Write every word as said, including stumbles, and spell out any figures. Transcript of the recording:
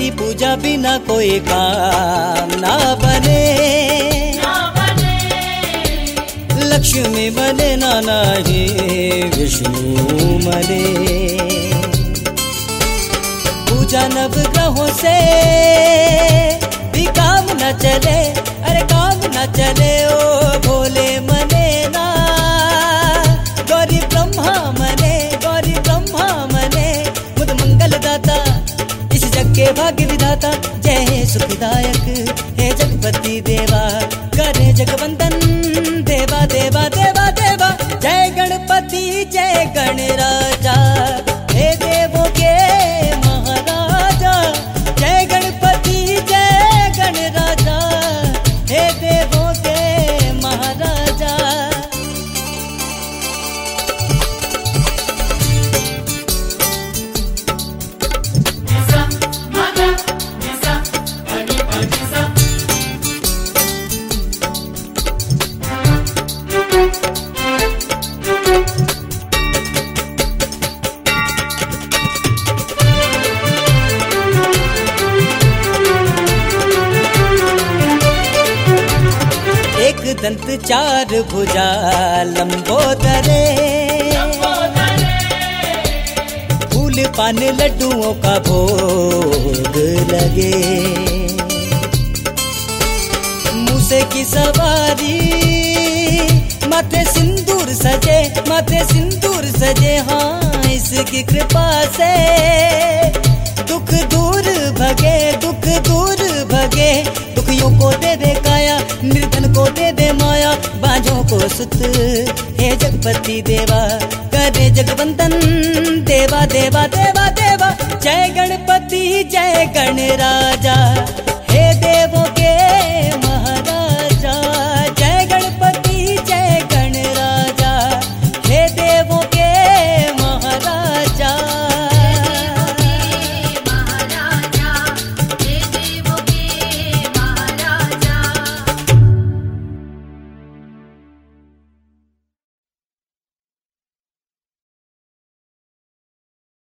तेरी पूजा बिना कोई काम ना बने, ना बने। लक्ष्मी बने ना नाही विष्णु मने। पूजा नवग्रहों से भी काम न चले, अरे काम न चले ओ भोले मने ना। गौरी ब्रह्मा मने, गौरी ब्रह्मा मने। मुद मंगल दाता इस जग के भाग्य विधाता, जय हे सुखदायक हे जगपति देवा। करे जगवंदन देवा देवा देवा देवा। जय गणपति जय गणराजा, हे देवों के महाराजा। जय गणपति जय गणराजा, हे देवों के महाराजा। निसा मगा निसा पनी पनी सा। एक दंत चार भुजा लंबोदरे, फूल पान लड्डुओं का भोग लगे। मूसे की सवारी माथे सिंदूर सजे, माथे सिंदूर सजे। हाँ इसकी कृपा से दुख दूर भगे, दुख दूर भगे। दुखियों को दे दे काया, निर्धन को दे दे माया। बांझों को सुत हे जगपति देवा, करे जगवंदन देवा देवा देवा देवा। जय गणपति जय गणराजा, हे देवों के